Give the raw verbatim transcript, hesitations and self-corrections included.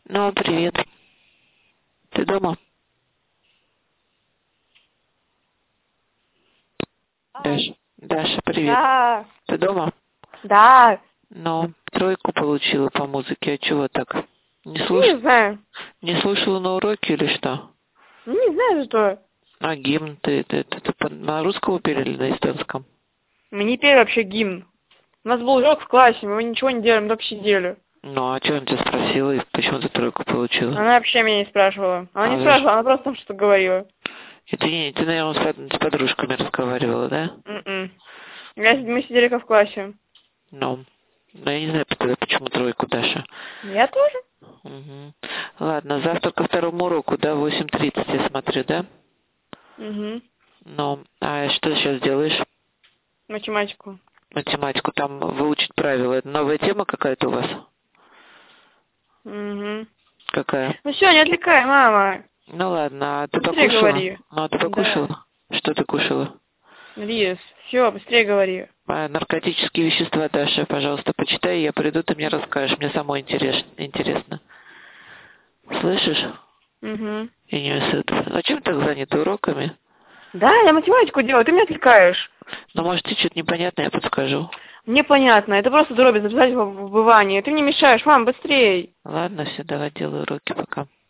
Ну, привет. Ты дома? Даша, Даша, привет. Да. Ты дома? Да. Ну, тройку получила по музыке. А чего так? Не Ну, слуш... не знаю. Не слушала на уроке или что? Ну, не знаю, что. А гимн ты, ты, ты, ты по- на русском пели или на эстонском? Мы не пели вообще гимн. У нас был урок в классе, мы ничего не делали, мы только сидели. Ну, а что она тебя спросила и почему ты тройку получила? Она вообще меня не спрашивала. Она А не за ш- спрашивала, она просто там что-то говорила. И ты, не- ты, наверное, с, под- с подружками разговаривала, да? М-м. Я, мы сидели как в классе. Ну, ну, я не знаю тогда, почему тройку, Даша. Я тоже. Угу. Ладно, завтра ко второму уроку, да, восемь тридцать, я смотрю, да? Угу. Ну, а что ты сейчас делаешь? Математику. Математику там выучить правила. Это новая тема какая-то у вас? Угу. Какая? Ну все, не отвлекай, мама. Ну ладно, а ты Быстрее покушала? говори. Ну, а ты Да. покушала? Что ты кушала? Рис. Все, быстрее говори. А, наркотические вещества, Даша, пожалуйста, почитай, я приду, ты мне расскажешь. Мне самой интерес, интересно. Слышишь? Угу. И не сыт. А чем ты так занята уроками? Да, я математику делаю, ты меня отвлекаешь. Ну, может, тебе что-то непонятное я подскажу. Мне понятно, это просто дроби записать в вбывание. Ты мне мешаешь, мам, быстрей. Ладно, все, давай делай уроки, пока.